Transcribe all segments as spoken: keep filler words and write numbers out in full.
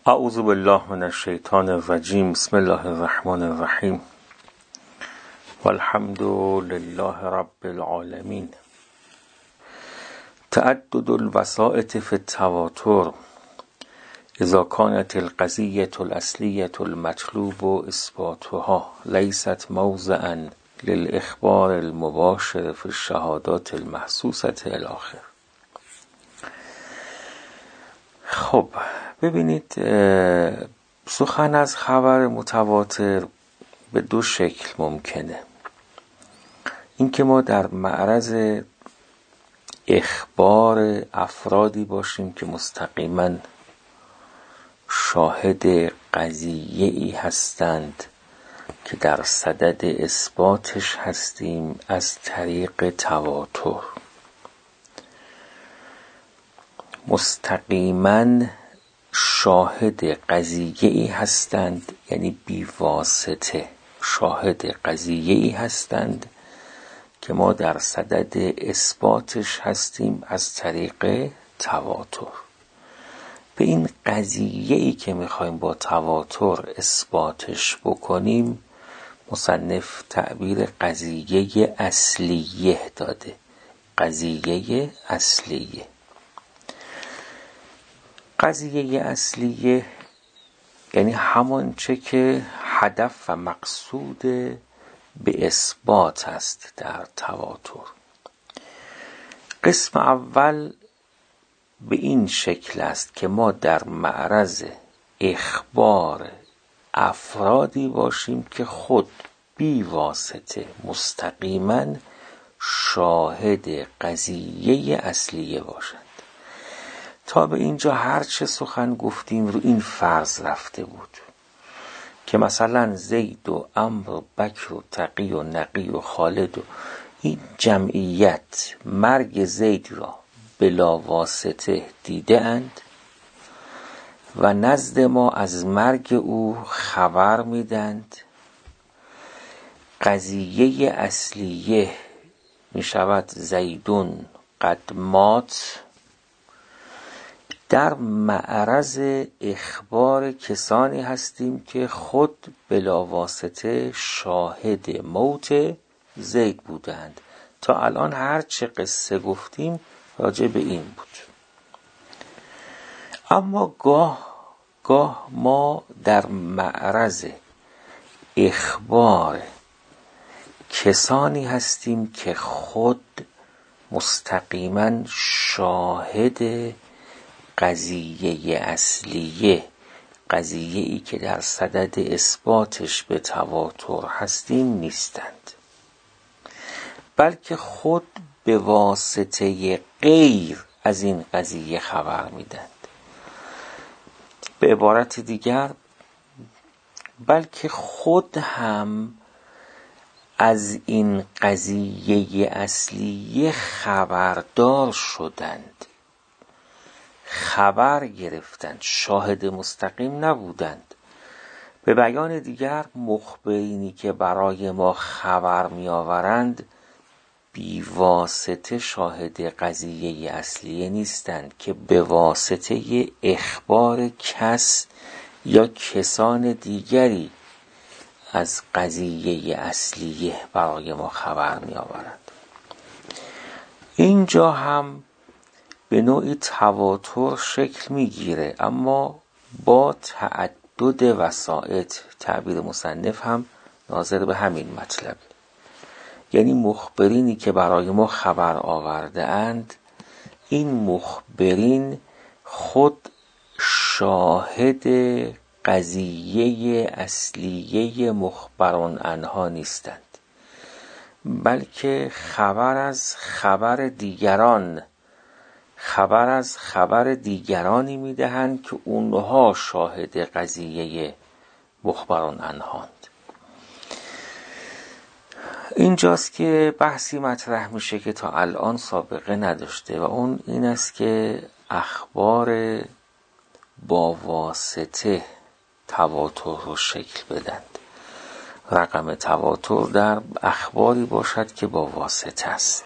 اعوذ بالله من الشیطان الرجیم. بسم الله الرحمن الرحیم. والحمد لله رب العالمین. تعدد الوسائط في التواتر اذا كانت القضية الأصلية المطلوب اثباتها ليست موضعا للإخبار المباشر في الشهادات المحسوسة الآخر. خب ببینید، سخن از خبر متواتر به دو شکل ممکنه. اینکه ما در معرض اخبار افرادی باشیم که مستقیما شاهد قضیه‌ای هستند که در صدد اثباتش هستیم از طریق تواتر. مستقیما شاهد قضیه‌ای هستند، یعنی بی واسطه شاهد قضیه‌ای هستند که ما در صدد اثباتش هستیم از طریق تواتر. به این قضیه‌ای که میخوایم با تواتر اثباتش بکنیم مصنف تعبیر قضیه اصلیه داده. قضیه اصلیه قضیه اصلیه یعنی همون چه که هدف و مقصود به اثبات است در تواتر. قسم اول به این شکل است که ما در معرض اخبار افرادی باشیم که خود بی واسطه مستقیما شاهد قضیه اصلیه باشند. تا به اینجا هر چه سخن گفتیم رو این فرض رفته بود که مثلا زید و عمرو و بکر و تقی و نقی و خالد و این جمعیت مرگ زید را بلا واسطه دیده اند و نزد ما از مرگ او خبر میدند. قضیه اصلیه می شود زیدون قد مات. در معرض اخبار کسانی هستیم که خود بلا واسطه شاهد موت زید بودند. تا الان هر چه قصه گفتیم راجع به این بود. اما گاه گاه ما در معرض اخبار کسانی هستیم که خود مستقیما شاهد قضیه اصلیه، قضیه‌ای که در صدد اثباتش به تواتر هستیم نیستند، بلکه خود به واسطه غیر از این قضیه خبر میدند. به عبارت دیگر بلکه خود هم از این قضیه اصلیه خبردار شدند، خبر گرفتند، شاهد مستقیم نبودند. به بیان دیگر مخبرینی که برای ما خبر می آورند بی واسطه شاهد قضیه اصلیه نیستند که به واسطه اخبار کس یا کسان دیگری از قضیه اصلیه برای ما خبر می آورند. اینجا هم به نوعی تواتر شکل میگیره، اما با تعدد وسائط. تعبیر مصنف هم ناظر به همین مطلب، یعنی مخبرینی که برای ما خبر آورده اند، این مخبرین خود شاهد قضیه اصلیه مخبران عنها نیستند، بلکه خبر از خبر دیگران خبر از خبر دیگرانی میدهند که اونها شاهد قضیه مخبران عنهاند. اینجاست که بحثی مطرح میشه که تا الان سابقه نداشته و اون این است که اخبار با واسطه تواتر رو شکل بدند. رقم تواتر در اخباری باشد که با واسطه است.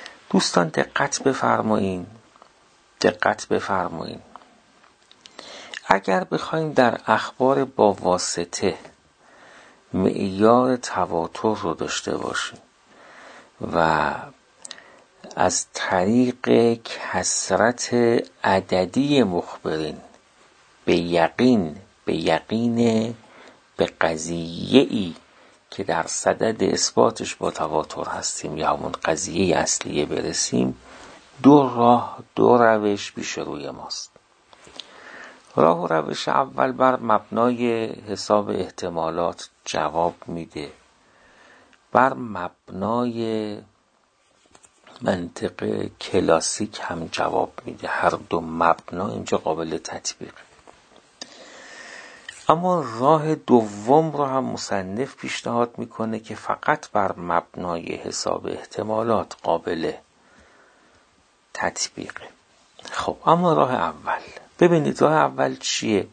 دوستان دقت بفرمایید دقت بفرمایید اگر بخوایم در اخبار با واسطه معیار تواتر رو داشته باشیم و از طریق کثرت عددی مخبرین به یقین به یقین به قضیه‌ای که در صدد اثباتش با تواتر هستیم یا همون قضیه اصلیه برسیم، دو راه دو روش پیش روی ماست. راه و روش اول بر مبنای حساب احتمالات جواب میده، بر مبنای منطق کلاسیک هم جواب میده. هر دو مبنا اینجا قابل تطبیق. اما راه دوم رو هم مصنف پیشنهاد میکنه که فقط بر مبنای حساب احتمالات قابل تطبیقه. خب اما راه اول، ببینید راه اول چیه؟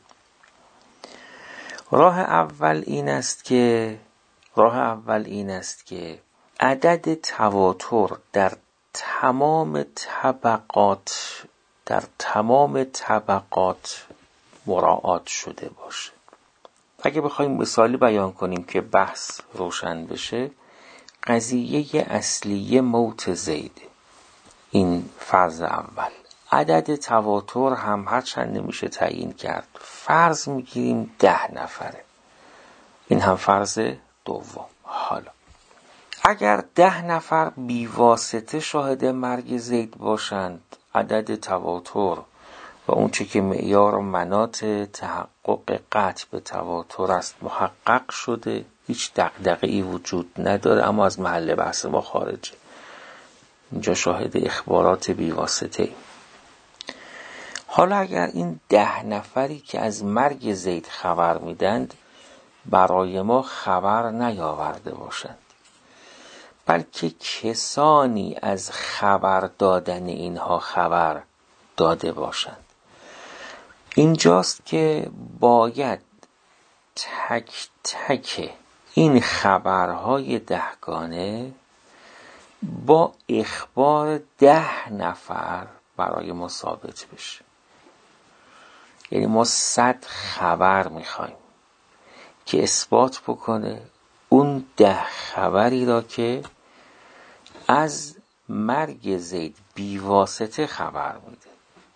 راه اول این است که راه اول این است که عدد تواتر در تمام طبقات در تمام طبقات مراعات شده باشه. اگه بخوایم مثالی بیان کنیم که بحث روشن بشه، قضیه اصلی موت زید، این فرض اول، عدد تواتر هم هر چند نمیشه تعیین کرد، فرض میگیریم ده نفره، این هم فرض دوم. حالا اگر ده نفر بیواسطه شاهد مرگ زید باشند، عدد تواتر و اون چه که معیار و مناط تحقق قطع به تواتر است محقق شده، هیچ دغدغه‌ای وجود نداره، اما از محل بحث ما خارجه. اینجا شاهد اخبارات بیواسطه ایم. حالا اگر این ده نفری که از مرگ زید خبر میدند برای ما خبر نیاورده باشند، بلکه کسانی از خبر دادن اینها خبر داده باشند، اینجاست که باید تک تک این خبرهای دهگانه با اخبار ده نفر برای ما ثابت بشه. یعنی ما صد خبر میخوایم که اثبات بکنه اون ده خبری را که از مرگ زید بیواسطه خبر میده.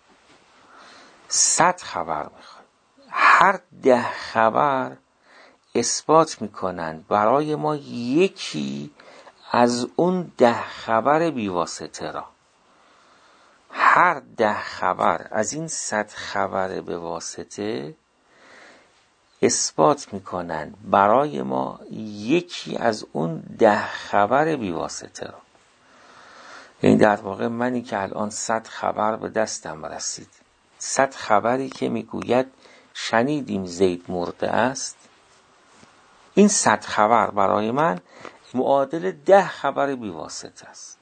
صد خبر میخوایم، هر ده خبر اثبات میکنند برای ما یکی از اون ده خبر بیواسطه را. هر ده خبر از این صد خبر به واسطه اثبات میکنند برای ما یکی از اون ده خبر بیواسطه را. یعنی در واقع منی که الان صد خبر به دستم رسید، صد خبری که میگوید شنیدیم زید مرده است، این صد خبر برای من معادل ده خبر بیواسطه است.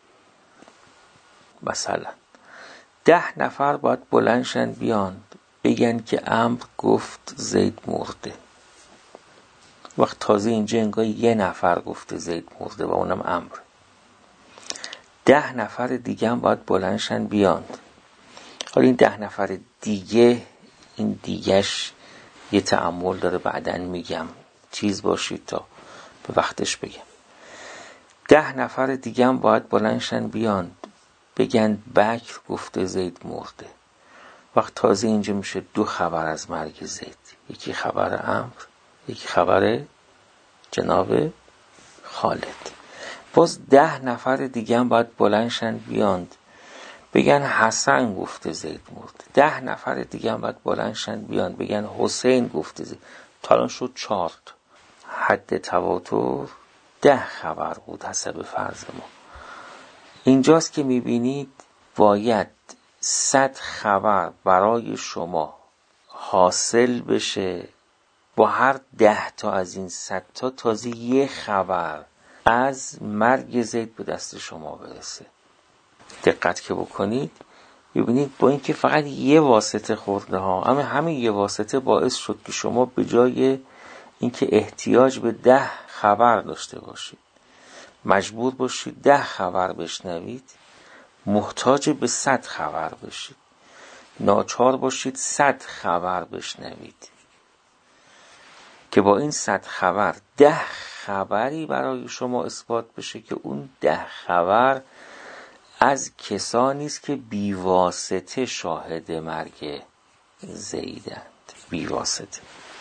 مثلا ده نفر باید بلندشن بیان بگن که عمرو گفت زید مرده، وقت تازه اینجا انگار یه نفر گفته زید مرده و اونم عمرو. ده نفر دیگه هم باید بلندشن بیان. حالا این ده نفر دیگه، این دیگهش یه تأمل داره، بعدن میگم، چیز باشید تا به وقتش بگم. ده نفر دیگه هم باید بلندشن بیان بگن بکر گفته زید مرده، وقت تازه اینجا میشه دو خبر از مرگ زید، یکی خبر عمرو، یکی خبر جناب خالد. باز ده نفر دیگه هم باید بلندشن بیان بگن حسن گفته زید مرده، ده نفر دیگه هم باید بلندشن بیان بگن حسین گفته زید. تا الان شد چهار تا. حد تواتر ده خبر بود حسب فرض ما. اینجاست که میبینید باید صد خبر برای شما حاصل بشه، با هر ده تا از این صد تا تازه یه خبر از مرگ زید به دست شما برسه. دقت که بکنید ببینید با اینکه فقط یه واسطه خورده ها، اما همین یه واسطه باعث شد که شما به جای اینکه احتیاج به ده خبر داشته باشید مجبور باشید ده خبر بشنوید، محتاج به صد خبر بشید. ناچار باشید صد خبر بشنوید که با این صد خبر ده خبری برای شما اثبات بشه که اون ده خبر از کسانی است که بیواسطه شاهد مرگ زیدند. بیواسطه.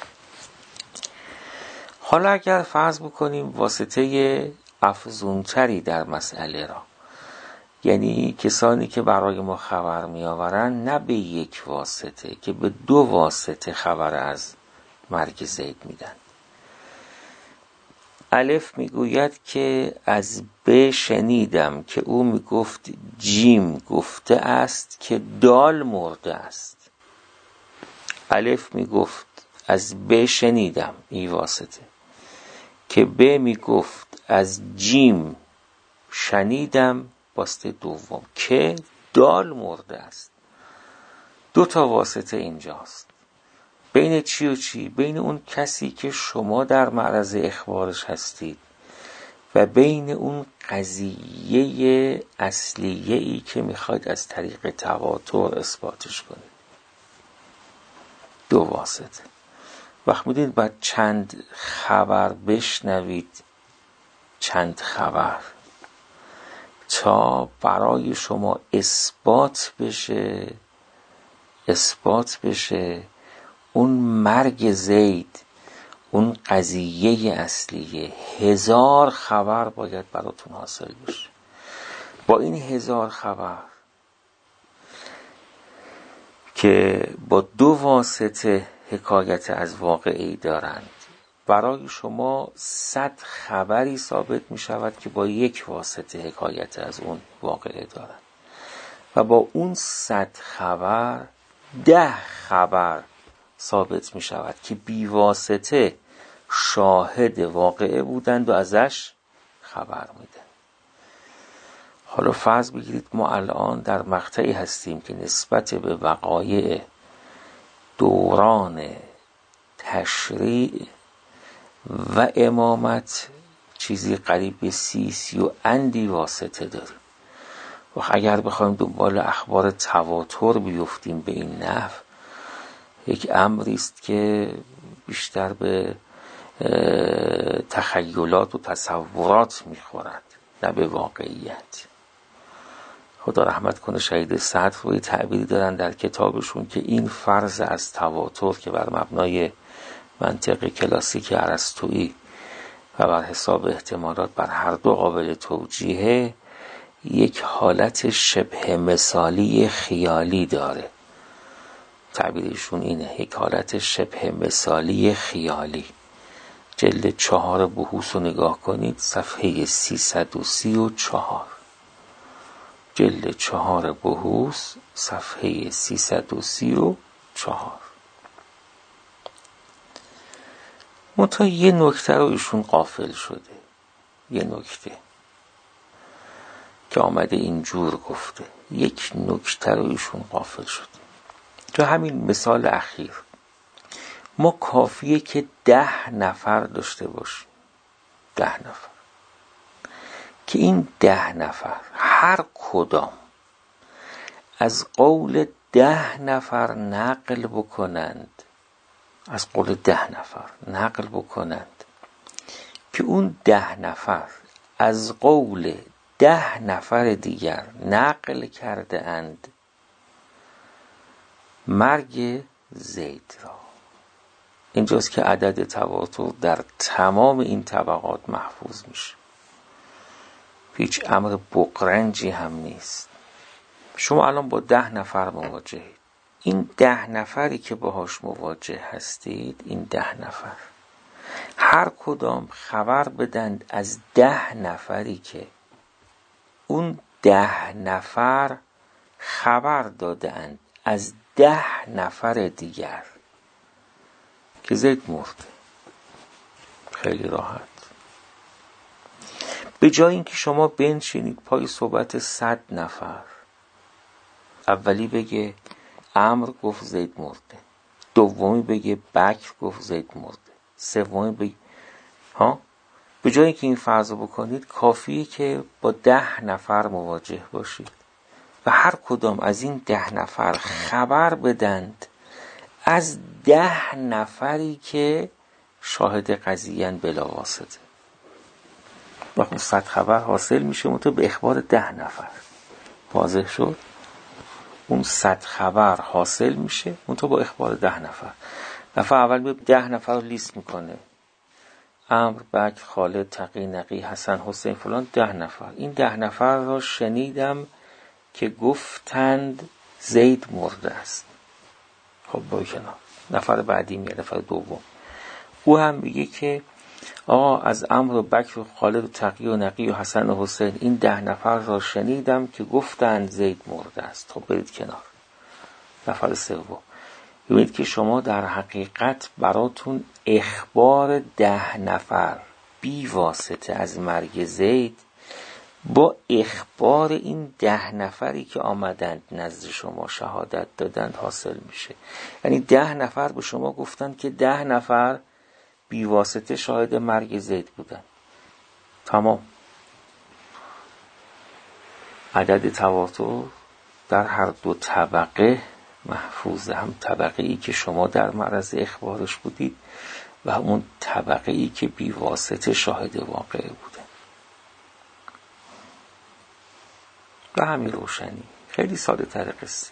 حالا اگر فرض بکنیم واسطه افزونتری در مسئله را، یعنی کسانی که برای ما خبر می آورند نه به یک واسطه که به دو واسطه خبر از مرگ زید میدن. الف میگوید که از ب شنیدم که او میگفت جیم گفته است که دال مرده است. الف میگفت از ب شنیدم، این واسطه، که ب میگفت از جیم شنیدم، واسطه دوم، که دال مرده است. دو تا واسطه اینجاست. بین چی و چی؟ بین اون کسی که شما در معرض اخبارش هستید و بین اون قضیه اصلیه‌ای که میخواید از طریق تواتر اثباتش کنید. دو واسطه. وقت میدید باید چند خبر بشنوید، چند خبر، تا برای شما اثبات بشه اثبات بشه اون مرگ زید، اون قضیه اصلیه. هزار خبر باید براتون حاصل بشه. با این هزار خبر که با دو واسطه حکایت از واقعی دارند، برای شما صد خبری ثابت می شود که با یک واسطه حکایت از اون واقعی دارند و با اون صد خبر ده خبر ثابت می شود که بی واسطه شاهد واقعه بودند و ازش خبر میدن. حالا فرض بگیرید ما الان در مقطعی هستیم که نسبت به وقایع دوران تشریع و امامت چیزی قریب به سی سی و اندی واسطه داریم. و اگر بخوایم دنبال اخبار تواتر بیفتیم به این نحو، یک امری است که بیشتر به تخیلات و تصورات میخورد نه به واقعیت. خدا رحمت کنه شهید صدر روی تعبیری دارن در کتابشون که این فرض از تواتر که بر مبنای منطق کلاسیک ارسطویی و بر حساب احتمالات بر هر دو قابل توجیه، یک حالت شبه مثالی خیالی داره. تعبیرشون اینه، یک حالت شبه مثالی خیالی. جلد چهار بحوث رو نگاه کنید، صفحه سیصد و سی و چهار. جلد چهار بحوث، صفحه سیصد و سی و چهار. منتها یه نکته رو ایشون غافل شده. یه نکته که آمده اینجور گفته، یک نکته رو ایشون غافل شده. تو همین مثال اخیر ما کافیه که ده نفر داشته باشیم، ده نفر، که این ده نفر هر کدام از قول ده نفر نقل بکنند، از قول ده نفر نقل بکنند که اون ده نفر از قول ده نفر دیگر نقل کرده اند مرگ زید را. اینجاست که عدد تواتر در تمام این طبقات محفوظ میشه. هیچ امر بقرنجی هم نیست. شما الان با ده نفر مواجهید. این ده نفری که باهاش مواجه هستید، این ده نفر هر کدام خبر بدند از ده نفری که اون ده نفر خبر داده اند از ده نفر دیگر که زید مرده. خیلی راحت. به جای اینکه شما بنشینید پای صحبت صد نفر، اولی بگه عمرو گفت زید مرده، دومی بگه بکر گفت زید مرده، سومی بگه ها، به جای اینکه این فرض رو بکنید کافیه که با ده نفر مواجه باشید و هر کدام از این ده نفر خبر بدند از ده نفری که شاهد قضیه‌اند بلا واسطه. و خب صد خبر حاصل میشه منتها به اخبار ده نفر. واضح شد؟ اون صد خبر حاصل میشه منتها با اخبار ده نفر. نفر اول به ده نفر رو لیست میکنه، عمرو، بکر، خالد، تقی، نقی، حسن، حسین، فلان، ده نفر. این ده نفر را شنیدم که گفتند زید مرده است. خب بای کنار. نفر بعدی میاد، نفر دوم، او هم میگه که آقا از عمرو و بکر و خالد و تقی و نقی و حسن و حسین این ده نفر را شنیدم که گفتند زید مرده است. خب برید کنار. نفر سوم، ببینید که شما در حقیقت براتون اخبار ده نفر بی واسطه از مرگ زید با اخبار این ده نفری که آمدند نزد شما شهادت دادند حاصل میشه. یعنی ده نفر به شما گفتند که ده نفر بی واسطه شاهد مرگ زید بودند. تمام. عدد تواتر در هر دو طبقه محفوظه، هم طبقه ای که شما در معرض اخبارش بودید و همون طبقه ای که بی واسطه شاهد واقعه بوده. و همین روشنی. خیلی ساده تر قصه.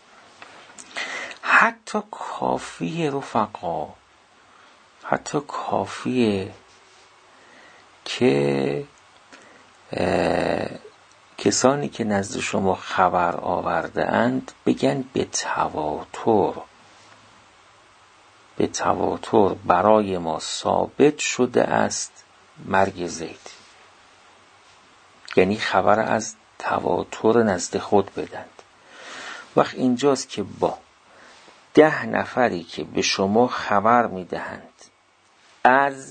حتی کافیه رفقا، حتی کافیه که کسانی که نزد شما خبر آورده اند بگن به تواتر به تواتر برای ما ثابت شده است مرگ زید. یعنی خبر از تواتر نزد خود بدند. وقت اینجاست که با ده نفری که به شما خبر میدهند از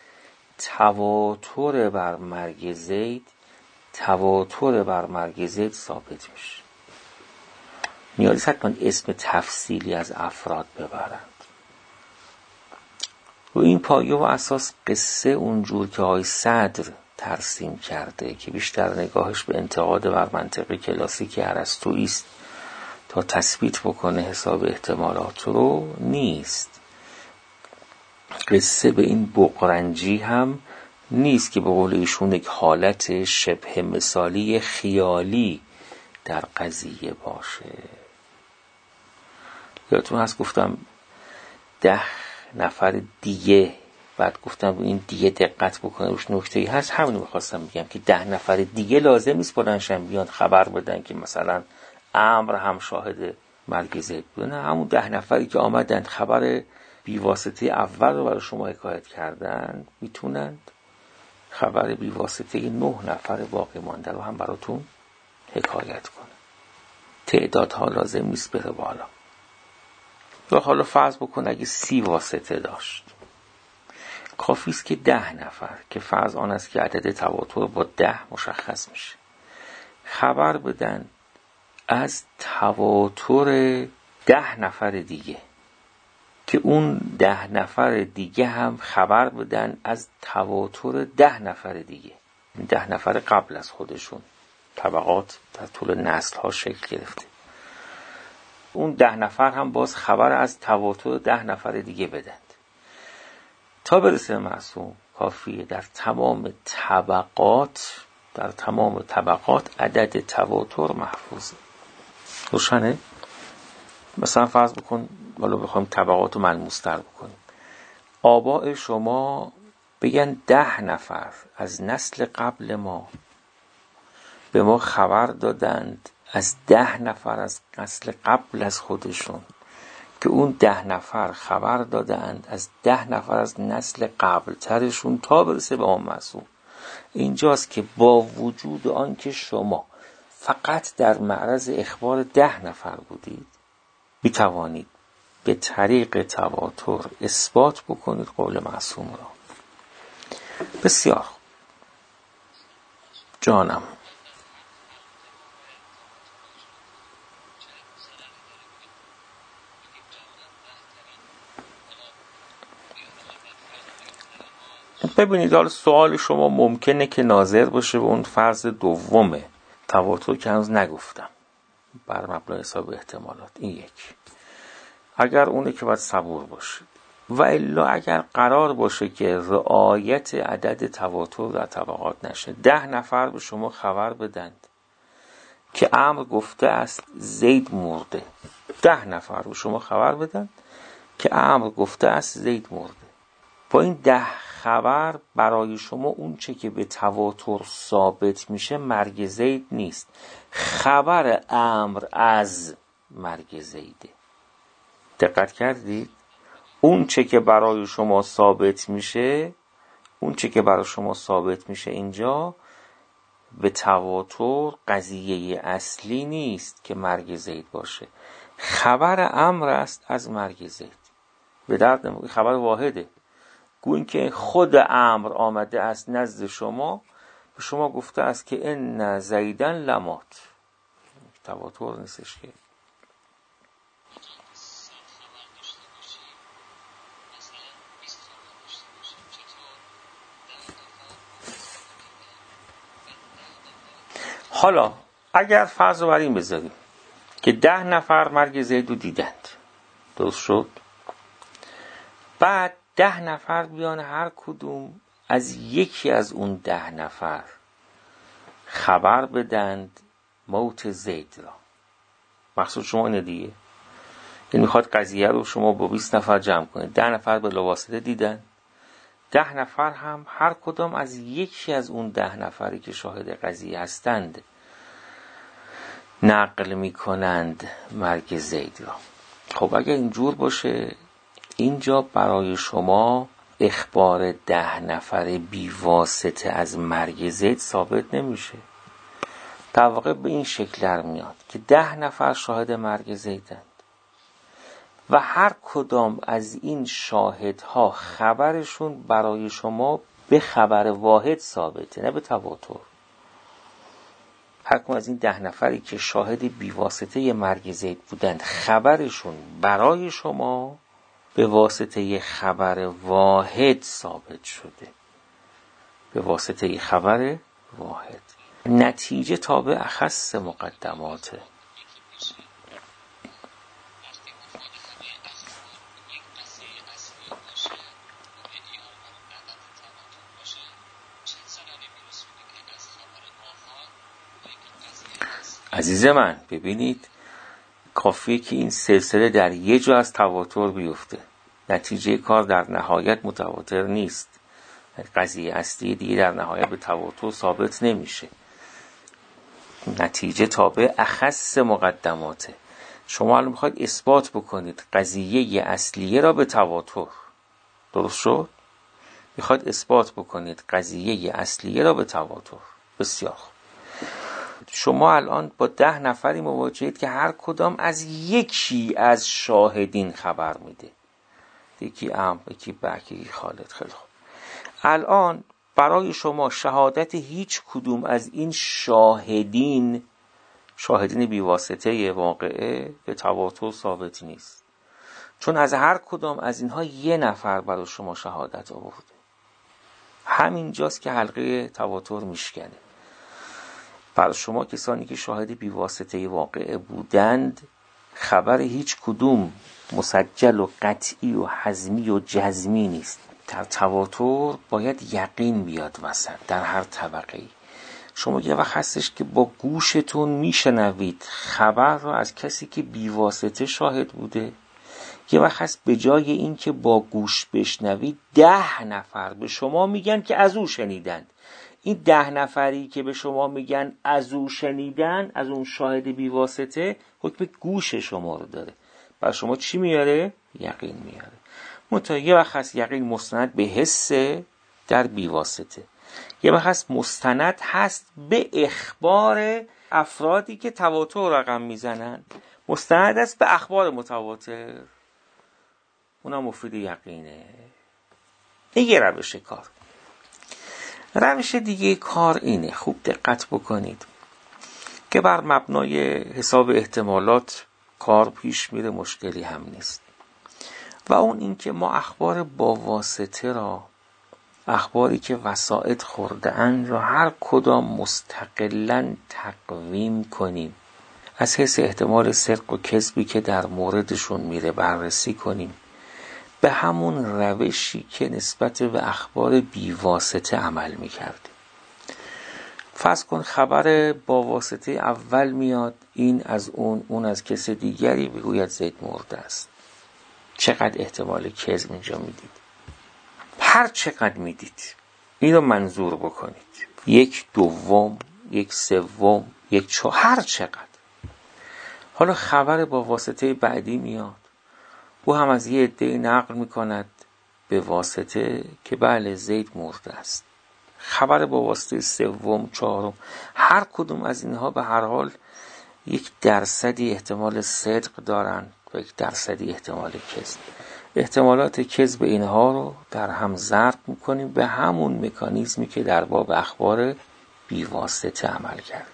تواتر بر مرگ زید، تواتر بر مرگ زید ثابت میشه. نیازی حتما اسم تفصیلی از افراد ببرند. و این پایه و اساس قصه اونجور که آقای صدر ترسیم کرده که بیشتر نگاهش به انتقاد بر منطق کلاسیک ارسطویی است تا تثبیت بکنه حساب احتمالات رو نیست. قصه به این بقرنجی هم نیست که به قول ایشون یک حالت شبه مثالی خیالی در قضیه باشه. یادتون هست گفتم ده نفر دیگه، بعد گفتم این دیگه دقت بکنه روش نکته‌ای هست. همین می‌خواستم بگم که ده نفر دیگه لازم نیست بلندشن بیان خبر بدن که مثلا عمرو هم شاهد مرگ زید بود. نه، همون ده نفری که آمدند خبر بیواسطه اول رو برای شما حکایت کردن میتونند خبر بیواسطه نه نفر باقی مانده رو هم براتون حکایت کنه. تعدادها لازم نیست بره بالا. و حالا فرض بکن اگه سی واسطه داشت، کافی است که ده نفر که فرض آن است که عدد تواتر با ده مشخص میشه خبر بدن از تواتر ده نفر دیگه، که اون ده نفر دیگه هم خبر بدن از تواتر ده نفر دیگه، ده نفر قبل از خودشون. طبقات در طول نسل ها شکل گرفته. اون ده نفر هم باز خبر از تواتر ده نفر دیگه بدند تا برسه معصوم. کافیه در تمام طبقات در تمام طبقات عدد تواتر محفوظه. روشنه؟ مثلا فرض بکن والا بخوایم طبقات رو ملموس‌تر بکنیم، آباء شما بگن ده نفر از نسل قبل ما به ما خبر دادند از ده نفر از نسل قبل از خودشون، که اون ده نفر خبر دادند از ده نفر از نسل قبل ترشون تا برسه به امام معصوم. اینجاست که با وجود آن که شما فقط در معرض اخبار ده نفر بودید، میتوانید به طریق تواتر اثبات بکنید قول معصوم را. بسیار جانم. ببینید حالا سوال شما ممکنه که ناظر باشه به اون فرض دومه تواتر که هنوز نگفتم. بر مبنای حساب احتمالات. این یک. اگر اونه که باید صبور باشید. و الا اگر قرار باشه که رعایت عدد تواتر در طبقات نشه، ده نفر به شما خبر بدند که عمرو گفته است زید مرده، ده نفر به شما خبر بدن که عمرو گفته است زید مرده، با این ده خبر برای شما اون چه که به تواتر ثابت میشه مرگ زید نیست، خبر عمرو از مرگ زیده. دقت کردید؟ اون چه که برای شما ثابت میشه اون چه که برای شما ثابت میشه اینجا به تواتر قضیه اصلی نیست که مرگ زید باشه، خبر عمرو است از مرگ زید. به درد نمیخوره، خبر واحده. گویا که خود عمرو آمده است نزد شما، به شما گفته است که ان زیدن لمات. تواتر نیستش که. حالا اگر فرض رو بر این بذاریم که ده نفر مرگ زید رو دیدند، درست شد؟ بعد ده نفر بیان هر کدوم از یکی از اون ده نفر خبر بدند موت زید را. مقصود شما اینه دیگه، یعنی میخواد قضیه رو شما با بیست نفر جمع کنید. ده نفر به واسطه دیدن، ده نفر هم هر کدام از یکی از اون ده نفری که شاهد قضیه هستند نقل میکنند مرگ زید را. خب اگر اینجور باشه اینجا برای شما اخبار ده نفر بی واسطه از مرگ زید ثابت نمیشه. در واقع به این شکل در میاد که ده نفر شاهد مرگ زیدند و هر کدام از این شاهدها خبرشون برای شما به خبر واحد ثابته، نه به تواتر. هر کدام از این ده نفری که شاهد بیواسطه مرگ زید بودند خبرشون برای شما به واسطه خبر واحد ثابت شده، به واسطه خبر واحد. نتیجه تابع اخص مقدماته. عزیز من ببینید، کافیه که این سلسله در یه جا از تواتر بیفته، نتیجه کار در نهایت متواتر نیست. قضیه اصلی دیگه در نهایت به تواتر ثابت نمیشه. نتیجه تابع اخص مقدماته. شما الان میخواید اثبات بکنید قضیه اصلیه را به تواتر، درست شد؟ میخواید اثبات بکنید قضیه اصلیه را به تواتر. بسیار خوب. شما الان با ده نفری مواجهید که هر کدام از یکی از شاهدین خبر میده، یکی عمرو، یکی بکر، یکی خالد. خیلی خوب. الان برای شما شهادت هیچ کدوم از این شاهدین، شاهدین بیواسطه واقعه، به تواتر ثابت نیست، چون از هر کدام از اینها یه نفر برای شما شهادت آورده. همینجاست که حلقه تواتر میشکنه. برای شما کسانی که شاهد بیواسطه واقعه بودند خبر هیچ کدوم مسجل و قطعی و حزمی و جزمی نیست. در تواتر باید یقین بیاد وسط. در هر طبقه‌ای شما یه وقت هستش که با گوشتون میشنوید خبر را از کسی که بیواسطه شاهد بوده، یه وقت هست به جای این که با گوش بشنوید ده نفر به شما میگن که از او شنیدند. این ده نفری که به شما میگن از او شنیدن، از اون شاهد بیواسطه، حکم گوش شما رو داره. برای شما چی میاره؟ یقین میاره. منتها یه وقت هست یقین مستند به حس در بیواسطه، یه وقت هست مستند هست به اخبار افرادی که تواتر رقم میزنن، مستند هست به اخبار متواتر، اونم مفید یقینه. این یه روش کار. روش دیگه کار اینه، خوب دقت بکنید که بر مبنای حساب احتمالات کار پیش میره، مشکلی هم نیست. و اون این که ما اخبار با واسطه را، اخباری که وسائط خورده اند را هر کدام مستقلاً تقویم کنیم. از حیث احتمال صدق و کذبی که در موردشون میره بررسی کنیم، به همون روشی که نسبت به اخبار بیواسطه عمل میکردیم. فرض کن خبر با واسطه اول میاد، این از اون، اون از کس دیگری، بگوید زید مرده است. چقدر احتمال کذب اینجا میدید؟ هر چقدر میدید این رو منظور بکنید، یک دوم، یک سوم، یک چهار، هر چقدر. حالا خبر با واسطه بعدی میاد، او هم از یه عده‌ای نقل میکند به واسطه که بله زید مرده است. خبر با واسطه سوم، چهارم، هر کدوم از اینها به هر حال یک درصدی احتمال صدق دارن و یک درصدی احتمال کذب. احتمالات کذب اینها رو در هم ضرب میکنیم به همون مکانیزمی که در باب اخبار بیواسطه عمل کردیم.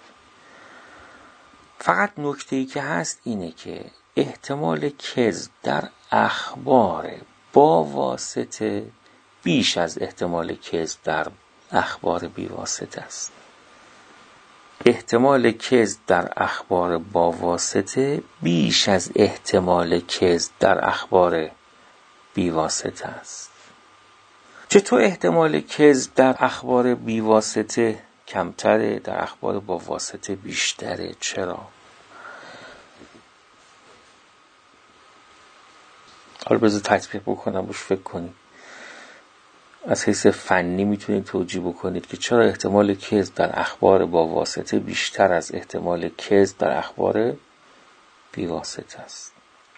فقط نکته‌ای که هست اینه که احتمال کذب در اخبار با واسطه بیش از احتمال کذب در اخبار بیواسطه است. احتمال کذب در اخبار با واسطه بیش از احتمال کذب در اخبار بیواسطه است. چطور احتمال کذب در اخبار بیواسطه کمتره، در اخبار با واسطه بیشتره؟ چرا؟ حالا بذار تطبیق بکنم، روش فکر کنید. از حیث فنی میتونید توجیه بکنید که چرا احتمال کذب در اخبار با واسطه بیشتر از احتمال کذب در اخبار بیواسطه است.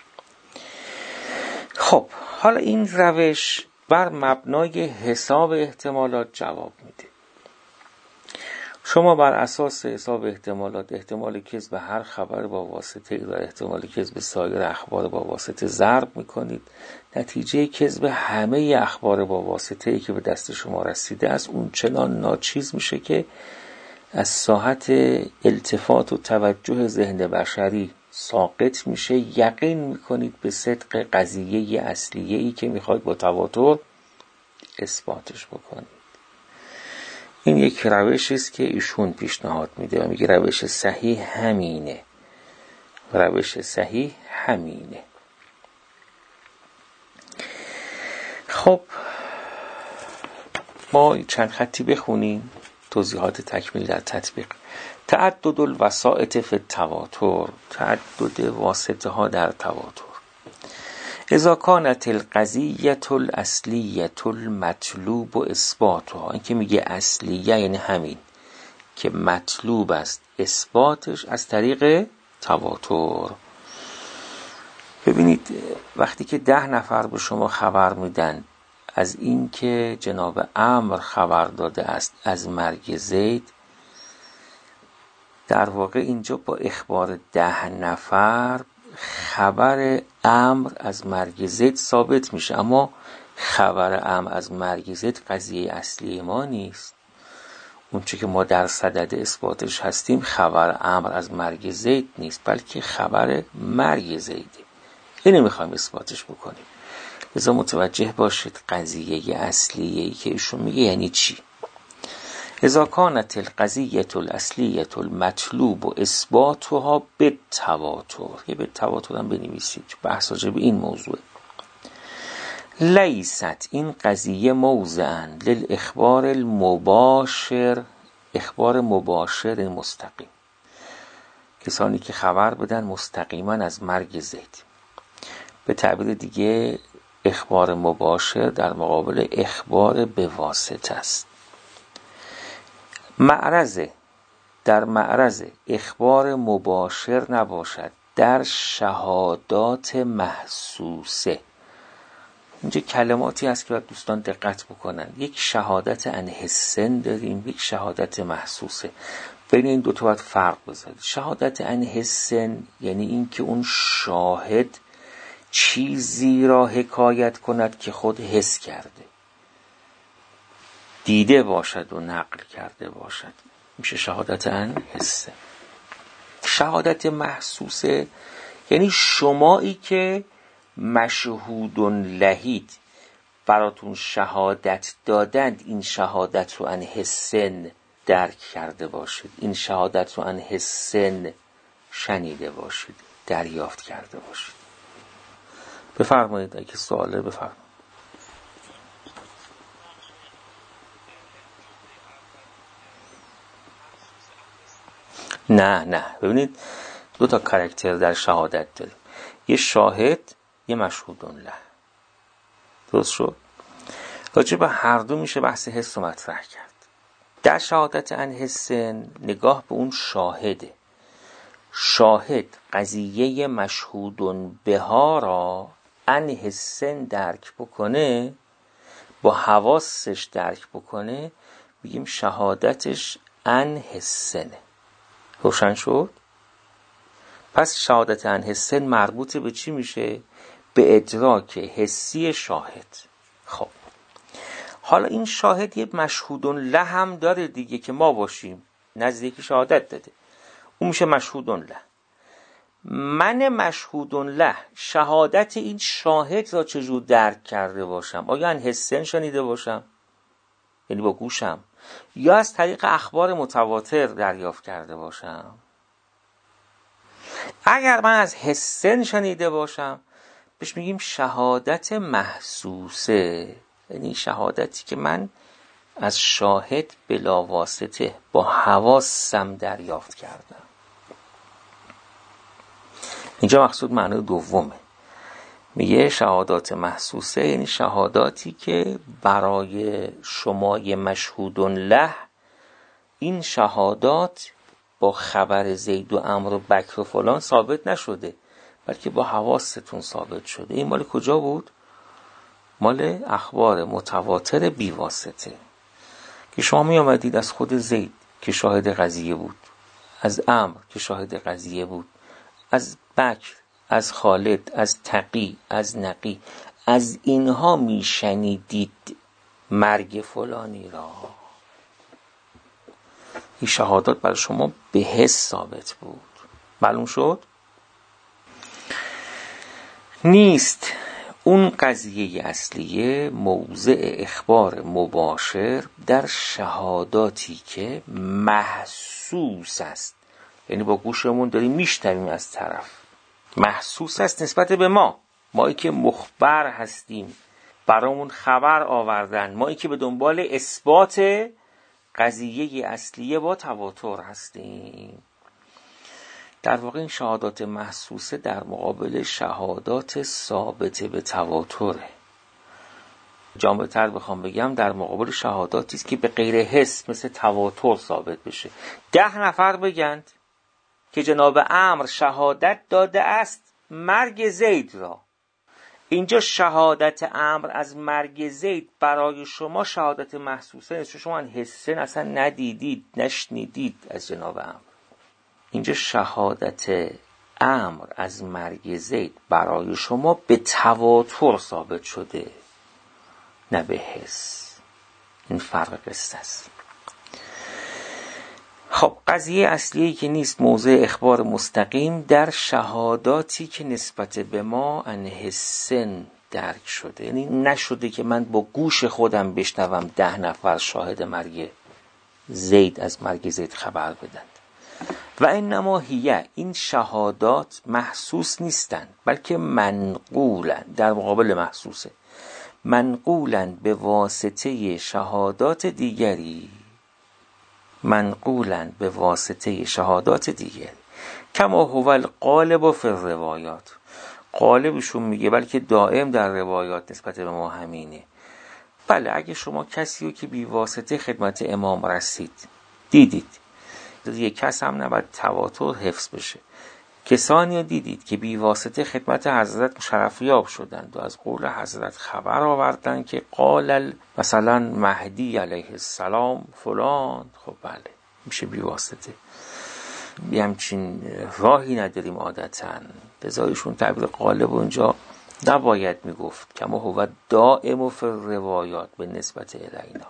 خب حالا این روش بر مبنای حساب احتمالات جواب میده. شما بر اساس حساب احتمالات احتمال کذب هر خبر با واسطه و احتمال کذب سایر اخبار با واسطه ضرب میکنید. نتیجه کذب همه اخبار با واسطه ای که به دست شما رسیده است اون چنان ناچیز میشه که از ساحت التفات و توجه ذهن بشری ساقط میشه. یقین میکنید به صدق قضیه اصلیه ای که میخواید با تواتر اثباتش بکنید. این یک روشی است که ایشون پیشنهاد میده و میگه روش صحیح همینه. روش صحیح همینه. خب ما چند خطی بخونیم توضیحات تکمیل در تطبیق. تعدد الوسائط فی التواتر، تعدد واسطه ها در تواتر. اذا کانت القضیة الاصلیة المطلوب و اثباتها، این که میگه اصلیه یعنی همین که مطلوب است اثباتش از طریق تواتر. ببینید وقتی که ده نفر به شما خبر میدن از این که جناب عمرو خبر داده است از مرگ زید، در واقع اینجا با اخبار ده نفر خبر عمرو از مرگ زید ثابت میشه، اما خبر عمرو از مرگ زید قضیه اصلی ما نیست. اون چی که ما در صدد اثباتش هستیم خبر عمرو از مرگ زید نیست، بلکه خبر مرگ زیده. اینو میخوایم اثباتش بکنیم. لذا متوجه باشید قضیه اصلیه ای که ایشون میگه یعنی چی. اذا کانت القضیة الاصلیة المطلوب و اثباتها بالتواتر، یه بالتواتر هم بنویسید بحث راجع به این موضوع. لیست، این قضیه موضعاً للاخبار المباشر، اخبار مباشر مستقیم، کسانی که خبر بدن مستقیما از مرگ زید. به تعبیر دیگه اخبار مباشر در مقابل اخبار به واسطه است. معرض، در معرض اخبار مباشر نباشد، در شهادات محسوسه. اینجا کلماتی هست که باید دوستان دقت بکنن. یک شهادت عن حسن داریم، یک شهادت محسوسه. بین این دو تا باید فرق بذارید. شهادت عن حسن یعنی این که اون شاهد چیزی را حکایت کند که خود حس کرده، دیده باشد و نقل کرده باشد، میشه شهادت عن حسه. شهادت محسوسه یعنی شمایی که مشهود لهید براتون شهادت دادند، این شهادت رو عن حسن درک کرده باشید، این شهادت رو عن حسن شنیده باشید، دریافت کرده باشید. بفرمایید اگه سواله بفرمایید. نه نه ببینید دو تا کاراکتر در شهادت داریم، یه شاهد یه مشهود له. درست شد؟ راجع به هر دو میشه بحث حس رو مطرح کرد. در شهادت عن حس نگاه به اون شاهده. شاهد قضیه مشهود بها را عن حس درک بکنه، با حواسش درک بکنه، بگیم شهادتش عن حسنه. روشن شد؟ پس شهادت عن حس مربوط به چی میشه؟ به ادراک حسی شاهد. خب حالا این شاهد یه مشهود له هم داره دیگه که ما باشیم، نزدیکی شهادت داده، اون میشه مشهود له. من مشهود له شهادت این شاهد را چجور درک کرده باشم؟ آیا عن حسن شنیده باشم، یعنی با گوشم، یا از طریق اخبار متواتر دریافت کرده باشم؟ اگر من از حسن شنیده باشم بهش میگیم شهادت محسوسه، یعنی شهادتی که من از شاهد بلا واسطه با حواسم دریافت کردم. اینجا مقصود معنی دومه، میگه شهادات محسوسه یعنی شهاداتی که برای شمای مشهود له این شهادات با خبر زید و عمرو و بکر و فلان ثابت نشده، بلکه با حواستون ثابت شده. این مال کجا بود؟ مال اخبار متواتر بی واسطه که شما می آمدید از خود زید که شاهد قضیه بود، از عمرو که شاهد قضیه بود، از بکر، از خالد، از تقی، از نقی، از اینها می شنیدید مرگ فلانی را. این شهادات برای شما به حس ثابت بود. معلوم شد؟ نیست اون قضیه اصلیه موضع اخبار مباشر در شهاداتی که محسوس است، یعنی با گوشمون داریم میشنویم از طرف، محسوس است نسبت به ما، مایی که مخبر هستیم، برامون خبر آوردن، مایی که به دنبال اثبات قضیه اصلیه با تواتر هستیم. در واقع این شهادات محسوسه در مقابل شهادات ثابته به تواتره. جامع‌تر بخوام بگم در مقابل شهاداتی است که به غیر حس مثل تواتر ثابت بشه. ده نفر بگند که جناب عمرو شهادت داده است مرگ زید را، اینجا شهادت عمرو از مرگ زید برای شما شهادت محسوسه نیست، شما حسن اصلا ندیدید نشنیدید از جناب عمرو. اینجا شهادت عمرو از مرگ زید برای شما به تواتر ثابت شده، نه به حس. این فرق قصه است. خب قضیه اصلیه که نیست موضع اخبار مستقیم در شهاداتی که نسبت به ما ان حسن درک شده، یعنی نشده که من با گوش خودم بشنوم ده نفر شاهد مرگ زید از مرگ زید خبر بدند. و انما هیه، این شهادات محسوس نیستند بلکه منقولن، در مقابل محسوسه، منقولن به واسطه شهادات دیگری، منقولن به واسطه شهادات دیگری. کما هو الغالب فی الروایات، غالبشون میگه بلکه دائم در روایات نسبت به ما همینه. بله اگه شما کسی رو که بی واسطه خدمت امام رسید دیدید، یک کس هم نباید تواتر حفظ بشه، کسانی رو دیدید که بی واسطه خدمت حضرت مشرفیاب شدند و از قول حضرت خبر آوردن که قال مثلا مهدی علیه السلام فلان، خب بله میشه بی واسطه. بی همچین راهی نداریم عادتاً، بذارشون تعبیر قالب اونجا نباید میگفت، کما هو دائم فی الروایات به نسبت الینا.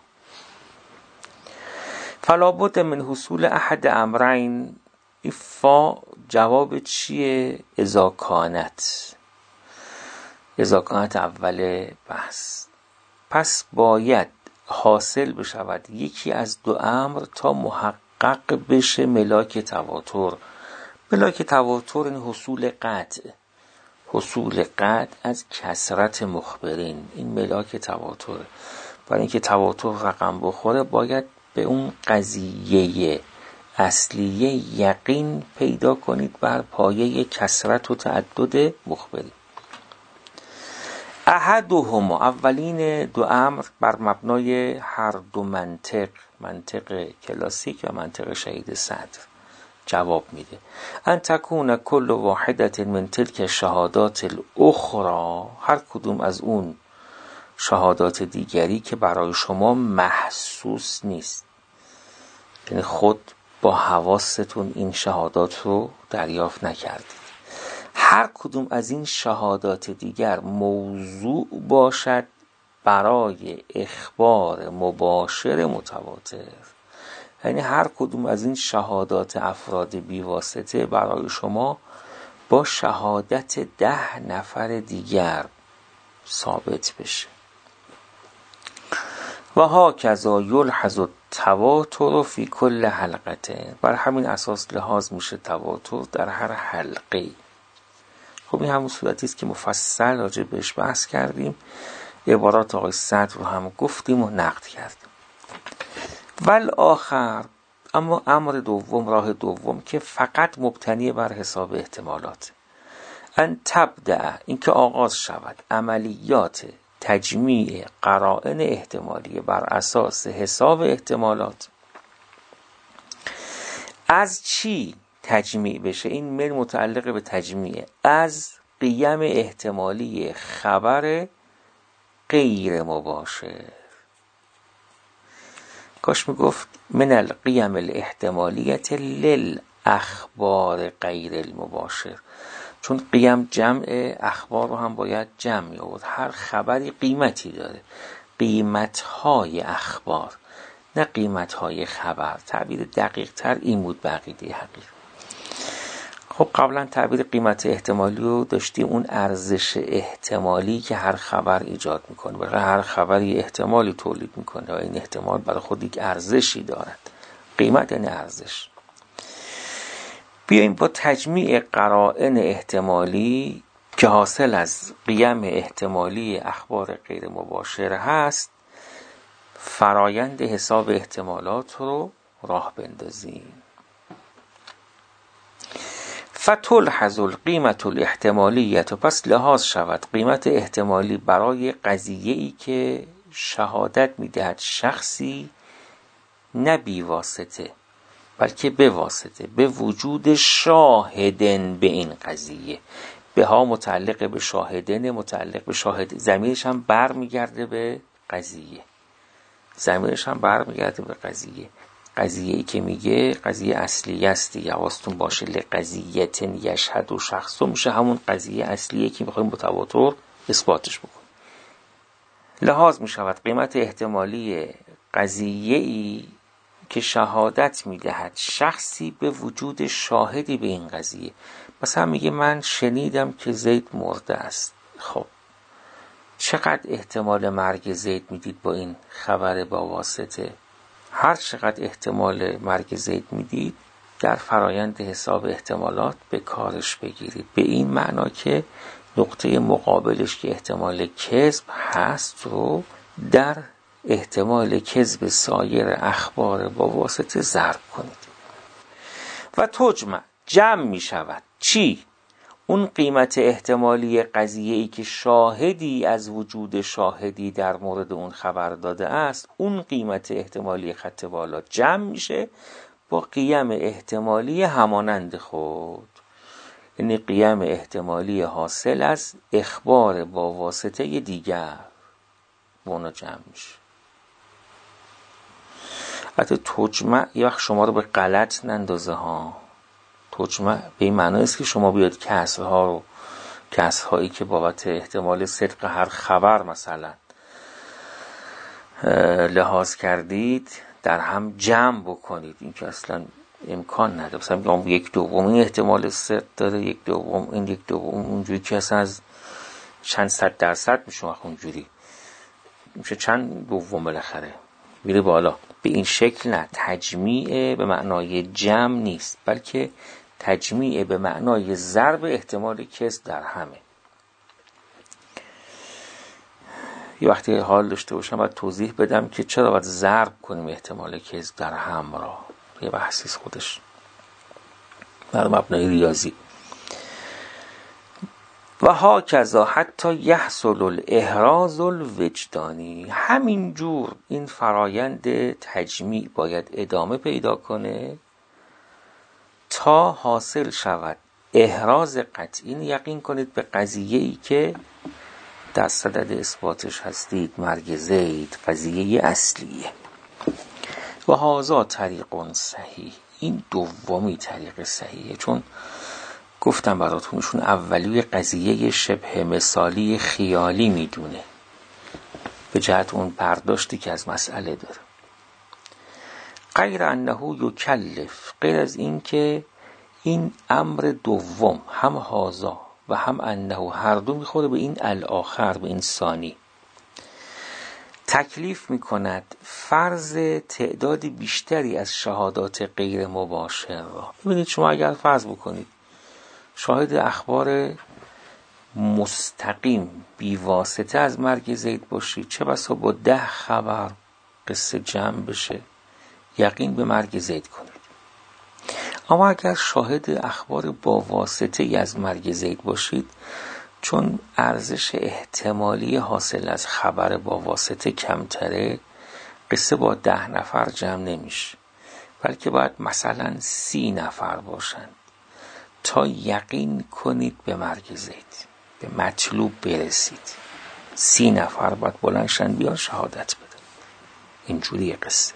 فلا بد من حصول احد امرین، این فا جواب چیه؟ اذا کانت، اذا کانت اول بحث. پس باید حاصل بشود یکی از دو امر تا محقق بشه ملاک تواتر، ملاک تواتر این حصول قطع، حصول قطع از کثرت مخبرین، این ملاک تواتره. برای اینکه تواتر رقم بخوره باید به اون قضیه اصلیه یقین پیدا کنید بر پایه کثرت و تعدد مخبرین. احدهما، اولین دو امر بر مبنای هر دو منطق، منطق کلاسیک و منطق شهید صدر جواب میده. ان تکون کل واحدت من تلک شهادات الاخرى، هر کدوم از اون شهادات دیگری که برای شما محسوس نیست، یعنی خود با حواستون این شهادات رو دریافت نکردید، هر کدوم از این شهادات دیگر موضوع باشد برای اخبار مباشر متواتر، یعنی هر کدوم از این شهادات افراد بیواسطه برای شما با شهادت ده نفر دیگر ثابت بشه. و هاکذا یلحظ التواتر فی کل حلقته، بر همین اساس لحاظ میشه تواتر در هر حلقه. خب این همون صورتی است که مفصل راجع بهش بحث کردیم، عبارات آقای صدر رو هم گفتیم و نقد کردیم. والآخر، اما امر دوم، راه دوم که فقط مبتنی بر حساب احتمالات، ان تبدأ، اینکه آغاز شود عملیات تجمیع قرائن احتمالیه بر اساس حساب احتمالات. از چی تجمیع بشه؟ این من متعلق به تجمیع، از قیم احتمالی خبر غیر مباشر. کاش میگفت من القیم الاحتمالیت للاخبار غیر المباشر، چون قیم جمع، اخبار رو هم باید جمع آورد. هر خبری قیمتی داره، قیمت‌های اخبار نه قیمت‌های خبر. تعبیر دقیق تر این بود بقیده حقیق. خب قبلا تعبیر قیمت احتمالی رو داشتیم، اون ارزش احتمالی که هر خبر ایجاد میکنه، برای هر خبری احتمالی تولید میکنه و این احتمال برای خود یک ارزشی دارد. قیمت یعنی ارزش. بیاییم با تجمیع قرائن احتمالی که حاصل از قیم احتمالی اخبار غیر مباشر هست فرایند حساب احتمالات رو راه بندازیم. فتلحظ القیمة الاحتمالیة، پس لحاظ شود قیمت احتمالی برای قضیه‌ای که شهادت میدهد شخصی نه بی واسطه بلکه به واسطه، به وجود شاهدن به این قضیه. به ها متعلق به شاهدن، متعلق به شاهد، ضمیرش هم بر میگرده به قضیه، ضمیرش هم بر میگرده به قضیه. قضیه‌ای که میگه قضیه اصلی است دیگه، حواستون باشه. لقضیة یشهد و شخص میشه همون قضیه اصلیه که میخوایم با تواتر اثباتش بکنیم. لحاظ میشود قیمت احتمالی قضیه‌ای که شهادت میدهد شخصی به وجود شاهدی به این قضیه. مثلا میگه من شنیدم که زید مرده است. خب چقدر احتمال مرگ زید میدید با این خبر با واسطه؟ هر چقدر احتمال مرگ زید میدید در فرایند حساب احتمالات به کارش بگیرید، به این معنا که نقطه مقابلش که احتمال کذب هست رو در احتمال کذب سایر اخبار با واسطه ضرب کنید. و تجمع، جمع می شود چی؟ اون قیمت احتمالی قضیه‌ای که شاهدی از وجود شاهدی در مورد اون خبر داده است، اون قیمت احتمالی خط بالا جمع میشه با قیم احتمالی همانند خود، یعنی قیم احتمالی حاصل از اخبار با واسطه دیگر با اونا جمع میشه. حتی تجمع یه وقت شما رو به غلط نندازه ها. تجمع به این معنی است که شما بیاد کسرها رو، کسرهایی که بابت احتمال صدق هر خبر مثلا لحاظ کردید در هم جمع بکنید. این که اصلا امکان نداره. مثلا میگم یک دوم این احتمال صدق داره، یک دوم این، یک دوم اونجوری که اصلا از چند صد درصد میشه اونجوری میشه چند دوم بالاخره میره بالا. به این شکل نه، تجمیع به معنای جمع نیست بلکه تجمیع به معنای ضرب احتمال کذب در همه. یه وقتی حال داشته باشم باید توضیح بدم که چرا باید ضرب کنیم احتمال کذب در هم را. یه بحثیست خودش بر مبنای ریاضی. و هاکذا حتی یحصل الاحراز الوجدانی، همین جور این فرایند تجمیع باید ادامه پیدا کنه تا حاصل شود احراز قطعی. یقین کنید به قضیه‌ای که در صدد اثباتش هستید، مرگ زید قضیه اصلیه. و هذا طریق صحیح، این دومی طریق صحیحه، چون گفتم براتونشون اولی قضیه شبه مثالی خیالی میدونه به جهت اون برداشتی که از مسئله داره. غیر انه یکلف، غیر از این که این امر دوم هم هازا و هم انه هر دو میخوره به این الاخر، به این ثانی، تکلیف میکند فرض تعداد بیشتری از شهادات غیر مباشر را. ببینید شما اگر فرض بکنید شاهد اخبار مستقیم بی واسطه از مرگ زید باشید، چه بسا با ده خبر قصه جمع بشه یقین به مرگ زید کنید. اما اگر شاهد اخبار با واسطه ای از مرگ زید باشید، چون ارزش احتمالی حاصل از خبر با واسطه کمتره، قصه با ده نفر جمع نمیشه، بلکه باید مثلا سی نفر باشن تا یقین کنید به مرگ زید، به مطلوب برسید. سی نفر باید بلندشن بیان شهادت بدن. اینجوری قصه،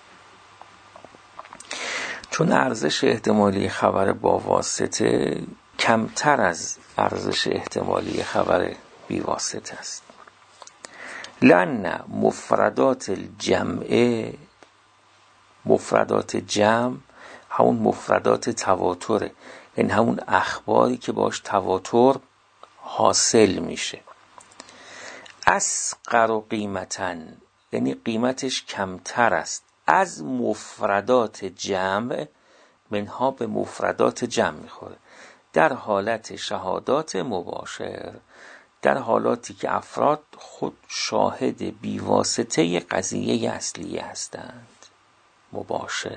چون ارزش احتمالی خبر با واسطه کمتر از ارزش احتمالی خبر بی واسطه است. لأن مفردات الجمع، مفردات جمع همون مفردات تواتره، یعنی همون اخباری که باش تواتر حاصل میشه. اصغر قیمتاً، یعنی قیمتش کمتر است از مفردات جمع، منها به مفردات جمع میخوره در حالت شهادات مباشر، در حالاتی که افراد خود شاهد بیواسطه قضیه اصلیه هستند. مباشر.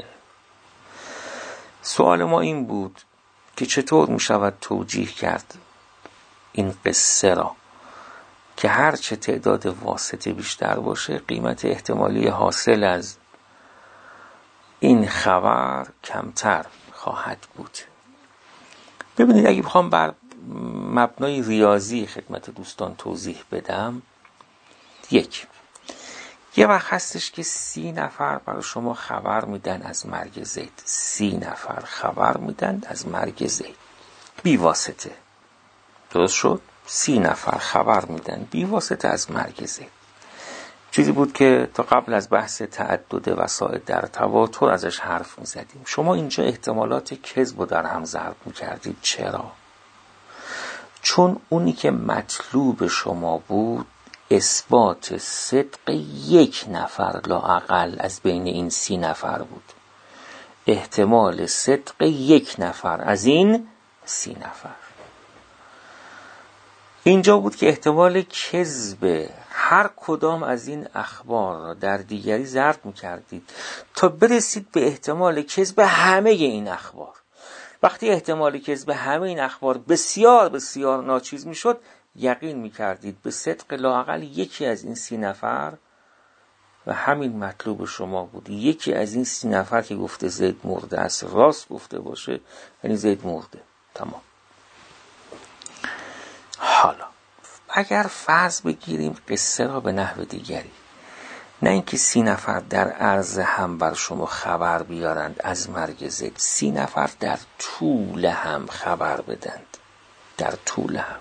سوال ما این بود که چطور می شود توجیه کرد این قصه را که هرچه تعداد واسطه بیشتر باشه قیمت احتمالی حاصل از این خبر کمتر خواهد بود. ببینید اگه بخوام بر مبنای ریاضی خدمت دوستان توضیح بدم، یک یه وقت هستش که سی نفر برای شما خبر میدن از مرگ زید، سی نفر خبر میدن از مرگ زید بی واسطه، درست شد؟ سی نفر خبر میدن بی واسطه از مرگ زید. چیزی بود که تا قبل از بحث تعدد وسائل در تواتر ازش حرف میزدیم. شما اینجا احتمالات کذب رو در هم ضرب میکردید. چرا؟ چون اونی که مطلوب شما بود اثبات صدق یک نفر لااقل از بین این سی نفر بود. احتمال صدق یک نفر از این سی نفر. اینجا بود که احتمال کذب هر کدام از این اخبار را در دیگری ضرب می‌کردید تا برسید به احتمال کذب همه این اخبار. وقتی احتمال کذب همه این اخبار بسیار بسیار ناچیز میشد، یقین می‌کردید به صدق لااقل یکی از این سی نفر و همین مطلوب شما بود. یکی از این سی نفر که گفته زید مرده است راست گفته باشه، یعنی زید مرده. تمام. حالا اگر فرض بگیریم قصه را به نحو دیگری، نه اینکه سی نفر در عرض هم بر شما خبر بیارند از مرگ زید، سی نفر در طول هم خبر بدند، در طول هم.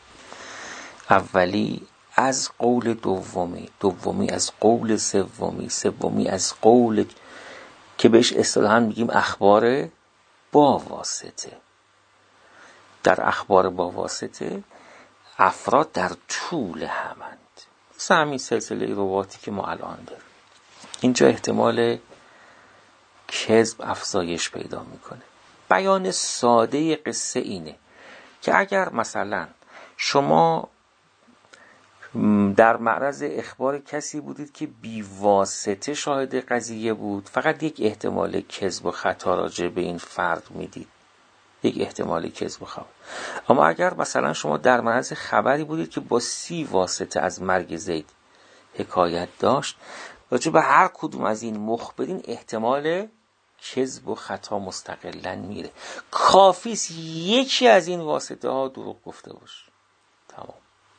اولی از قول دومی، دومی از قول سومی، سومی از قول که بهش اصطلاحاً میگیم اخبار با واسطه. در اخبار با واسطه افراد در طول همند، مثل همین سلسله رواتی که ما الان داریم. اینجا احتمال کذب افزایش پیدا میکنه. بیان ساده قصه اینه که اگر مثلا شما در معرض اخبار کسی بودید که بی واسطه شاهد قضیه بود، فقط یک احتمال کذب و خطا راجع به این فرد میدید، یک احتمال کذب و خطا. اما اگر مثلا شما در معرض خبری بودید که با سی واسطه از مرگ زید حکایت داشت، راجع به هر کدوم از این مخبرین احتمال کذب و خطا مستقلاً میره. کافیست یکی از این واسطه ها دروغ گفته باشه، تمام.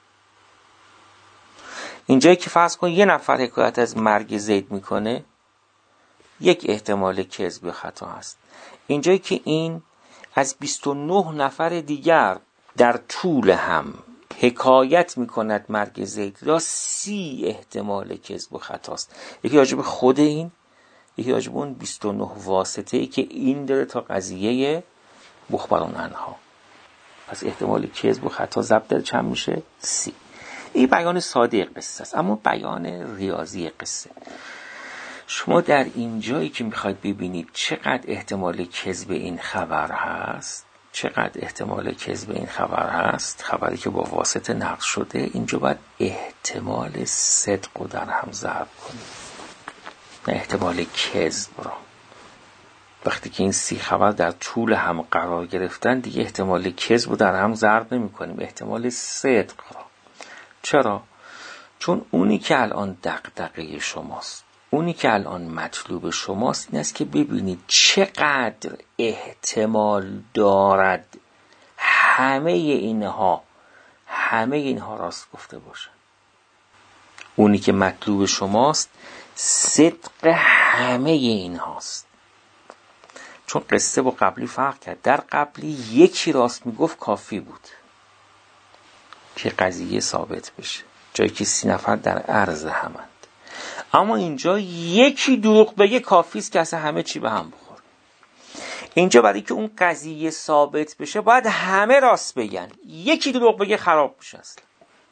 اینجایی که فرض کن یه نفر حکایت از مرگ زید میکنه، یک احتمال کذب و خطا هست. اینجایی که این از بیست و نه نفر دیگر در طول هم حکایت میکند مرگ زید را، سی احتمال کذب و خطاست. یکی راجب خود این، یکی راجب اون بیست و نه واسطه ای که این داره تا قضیه مخبرون عنها. پس احتمال کذب و خطا ضرب در چند میشه؟ سی. این بیان ساده قصه است. اما بیان ریاضی قصه، شما در اینجایی که میخواید ببینید چقدر احتمال کذب این خبر هست، چقدر احتمال کذب این خبر هست، خبری که با واسطه نقل شده، اینجا باید احتمال صدق رو در هم ضرب کنید، نه احتمال کذب رو. وقتی که این سی خبر در طول هم قرار گرفتن، دیگه احتمال کذب رو در هم ضرب نمی کنیم، احتمال صدق رو. چرا؟ چون اونی که الان دغدغه شماست، اونی که الان مطلوب شماست این است که ببینید چقدر احتمال دارد همه اینها همه اینها راست گفته باشن. اونی که مطلوب شماست صدق همه اینهاست. چون قصه با قبلی فرق کرد. در قبلی یکی راست میگفت کافی بود که قضیه ثابت بشه، جایی که سی نفر در عرض همند. اما اینجا یکی دروغ بگه کافی است که اصلا همه چی به هم بخوره. اینجا برای که اون قضیه ثابت بشه باید همه راست بگن، یکی دروغ بگه خراب میشه اصلا.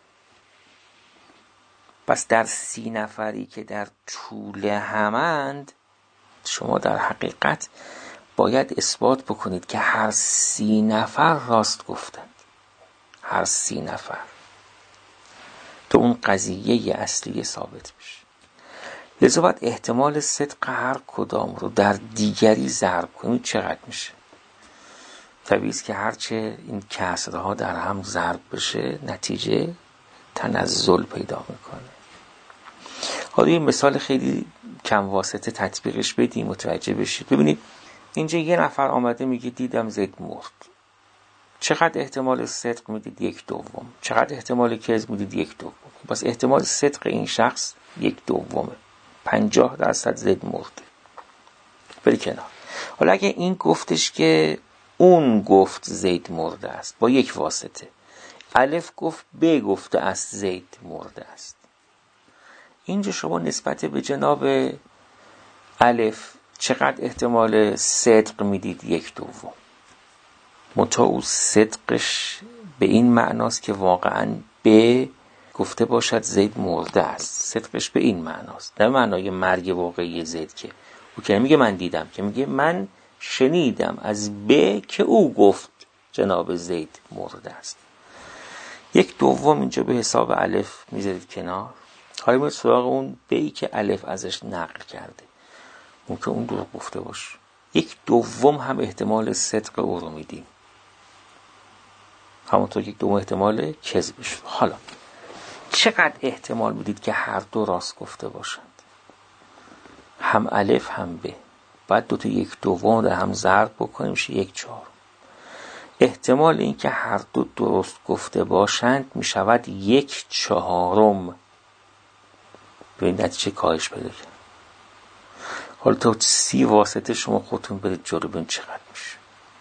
پس در سی نفری که در طول همند، شما در حقیقت باید اثبات بکنید که هر سی نفر راست گفتند، هر سی نفر، تو اون قضیه اصلی ثابت بشه. لذا باید احتمال صدق هر کدام رو در دیگری ضرب کنید. چقدر میشه؟ طبیعی است که هرچه این کسرها در هم ضرب بشه نتیجه تنزل پیدا میکنه. حالا یه مثال خیلی کم واسطه تطبیقش بدیم متوجه بشید. ببینید اینجا یه نفر آمده میگه دیدم زید مرد. چقدر احتمال صدق میدید؟ یک دوم. چقدر احتمال کذب میدید؟ یک دوم. پس احتمال صدق این شخص یک دومه. پنجاه درصد زید مرده. بری کنار. حالا اگه این گفتش که اون گفت زید مرده است با یک واسطه، الف گفت ب گفته است زید مرده است، اینجا شما نسبت به جناب الف چقدر احتمال صدق میدید؟ یک دوم. متا او صدقش به این معناست که واقعا ب گفته باشد زید مرده است. صدقش به این معناست، نه معنای مرگ واقعی زید که او که میگه من دیدم، که میگه من شنیدم از ب که او گفت جناب زید مرده است. یک دوم اینجا به حساب الف میذارید کنار. حالا میاد سراغ اون بی که الف ازش نقل کرده، ممکن اون دروغ گفته باشه. یک دوم هم احتمال صدق او رو میدیم، همونطور یک دوم احتمال کذبش. حالا چقدر احتمال میدید که هر دو راست گفته باشند؟ هم الف هم ب. بعد دو تا یک دوم در هم ضرب بکنیم میشه یک چهارم. احتمال این که هر دو درست گفته باشند میشود یک چهارم. ببینید نتیجه کاهش پیدا کرد. حالا تا سی واسطه شما خودتون برید جلو ببینید چقدر میشه.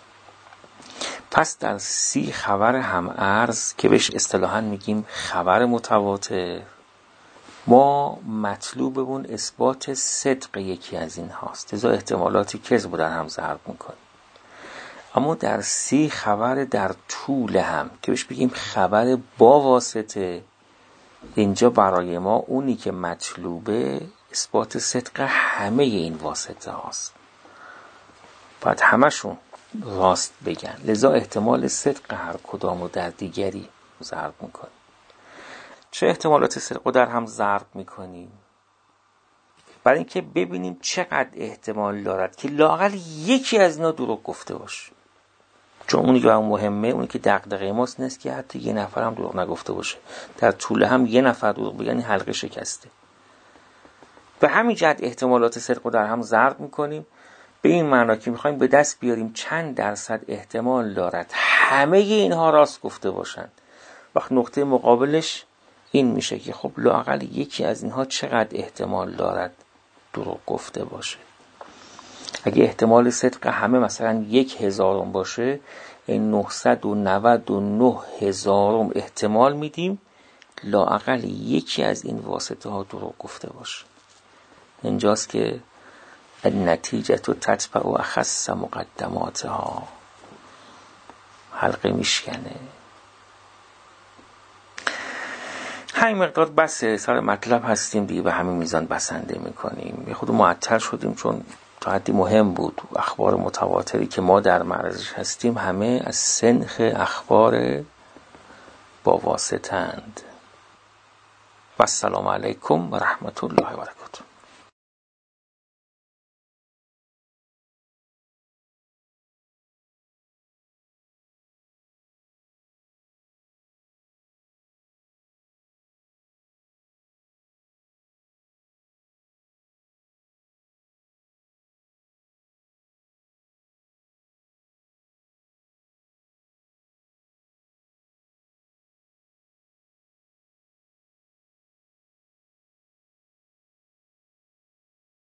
پس در سی خبر هم عرض که بهش اصطلاحاً میگیم خبر متواتر، ما مطلوبمون اثبات صدق یکی از این هاست، لذا احتمالاتی کذب در هم ضرب میکنیم. اما در سی خبر در طول هم که بهش بگیم خبر با واسطه، اینجا برای ما اونی که مطلوبه اثبات صدق همه این واسطه هاست. باید همشون راست بگن، لذا احتمال صدق هر کدامو در دیگری ضرب میکنیم. چه احتمالات صدق رو در هم ضرب میکنیم؟ برای اینکه ببینیم چقدر احتمال دارد که لااقل یکی از اینا دروغ گفته باشه. چون اونی که مهمه، اونی که دغدغه ماست نیست که حتی یه نفر هم دروغ نگفته باشه. در طول هم یه نفر دروغ بگن حلقه شکسته. به همین جهت احتمالات صدق رو در هم ضرب میکنیم، به این معنا که میخوایم به دست بیاریم چند درصد احتمال دارد همه اینها راست گفته باشند. وقت نقطه مقابلش این میشه که خب لااقل یکی از اینها چقدر احتمال دارد دروغ گفته باشه. اگه احتمال صدق همه مثلا یک هزارم باشه، این نهصد و نود و نه هزارم احتمال میدیم لااقل یکی از این واسطه ها دروغ گفته باشه. اینجاست که النتیجه تو تتبع و اخص مقدماتها، حلقه میشکنه. همین مقدار بسه، سر مطلب هستیم دیگه، به همین میزان بسنده میکنیم. یه خود معطل شدیم چون تا حدی مهم بود. اخبار متواتری که ما در معرضش هستیم همه از سنخ اخبار با واسطه‌اند. و السلام علیکم و رحمت الله و برکاته.